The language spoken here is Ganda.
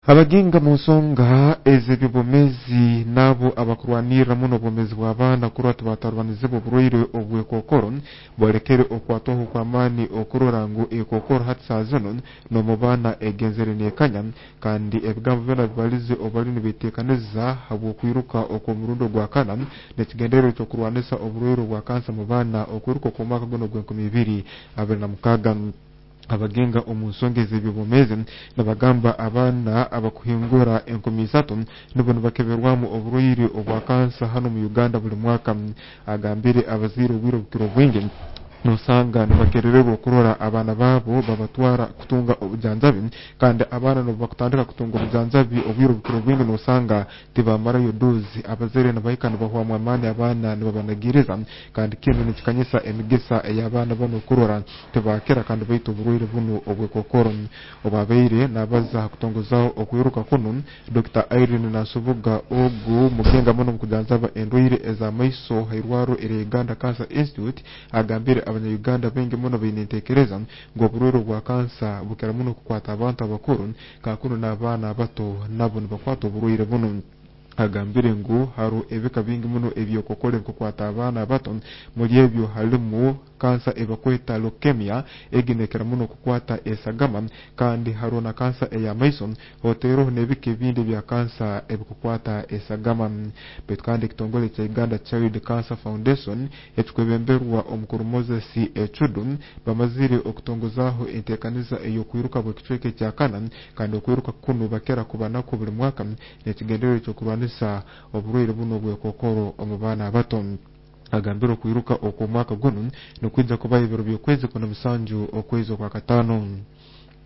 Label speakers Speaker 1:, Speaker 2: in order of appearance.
Speaker 1: abaginga mu nsonga ez'ebyobwomezi nabo abakurwanira muno obwomezi bw'abaana kurora tibatarwanize obulwaire obw'ekokoro borekere okwataho kw'amaani okurora ngu ekokoro hati saa zino n'omu baana egenzere neekanya kandi ebigambo byona bibalize obali nibeteekaniza habw'okwiruka okw'omurundi ogwa kana n'ekigendererwa ky'okurwanisa obulwaire obwa kansa mu baana okwiruka okw'omwaka guno gw'2026 abagenga omu nsonga ez'ebyobwomezi nabagamba abaana abakuhingura 300 nibo nibakeberwamu obulwaire obwa kansa hano mu Uganda buli mwaka. Agambire abazaire obwire bukiro bwingi nosanga nibakerererwa okurora abaana baabo babatwara kutunga obujanjabi kandi abaana nibo bakutandika kutunga obujanjabi obwire bukiro bwingi nosanga tibamarayo dozi abazaire nibahika nibahwamu amaani abaana nibabanagiriza kandi kino nikikanyisa emigisa ey'abaana bano kurora tibakira kandi baita obulwaire buno obw'ekokoro. Obabaire nabaza kutongozaho okwiruka kuno Dr. Irene Nasubuga ogu mugenga muno mu kujanjaba endwaire ez'amaiso hairwaro eri Uganda Cancer Institute agambire abanya-Uganda bengi muno baine enteekereza ngu obulwaire bwa kansa bukira muno kukwata abantu abakuru kakuno n'abaana abato nabo nibakwata obulwaire buno. Agambire ngu haro ebika bingi muno ebyokokore kukwata abaana abato muri ebyo halimu kansa ebakweta leukemia eginekera muno kukwata esagama kandi haro na kansa ey'amaiso hotero n'ebika ebindi bya kansa ebikukwata esagama. Betu kandi ekitongole kya Uganda Child Cancer Foundation ekikwebemberwa omukuru Moses Echudu bamazire okutongozaho enteekaniza ey'okwiruka bw'ekicweka kya kana kandi okwiruka kuno bakera kubanako buli mwaka n'ekigendererwa ky'okurwanisa obulwaire buno bw'ekokoro omu baana abato. Agambire okwiruka okw'omwaka guno nikwija kuba ebiro by'okwezi 17 okwezi kwa 5.